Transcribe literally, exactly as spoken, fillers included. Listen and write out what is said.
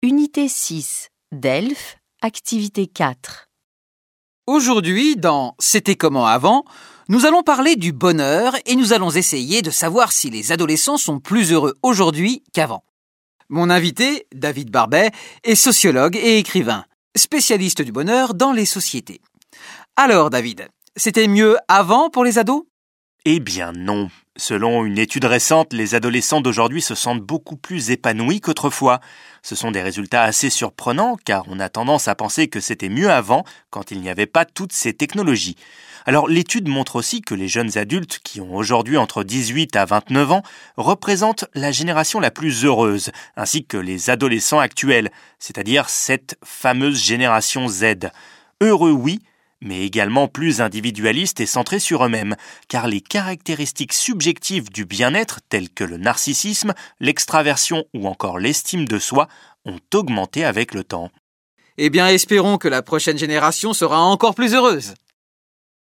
Unité six, Delphes, activité quatre. Aujourd'hui, dans C'était comment avant, nous allons parler du bonheur et nous allons essayer de savoir si les adolescents sont plus heureux aujourd'hui qu'avant. Mon invité, David Barbet, est sociologue et écrivain, spécialiste du bonheur dans les sociétés. Alors David, c'était mieux avant pour les ados ? Eh bien non. Selon une étude récente, les adolescents d'aujourd'hui se sentent beaucoup plus épanouis qu'autrefois. Ce sont des résultats assez surprenants car on a tendance à penser que c'était mieux avant quand il n'y avait pas toutes ces technologies. Alors l'étude montre aussi que les jeunes adultes qui ont aujourd'hui entre dix-huit à vingt-neuf ans représentent la génération la plus heureuse, ainsi que les adolescents actuels, c'est-à-dire cette fameuse génération Z. Heureux oui, mais également plus individualistes et centrés sur eux-mêmes, car les caractéristiques subjectives du bien-être, telles que le narcissisme, l'extraversion ou encore l'estime de soi, ont augmenté avec le temps. Eh bien, espérons que la prochaine génération sera encore plus heureuse.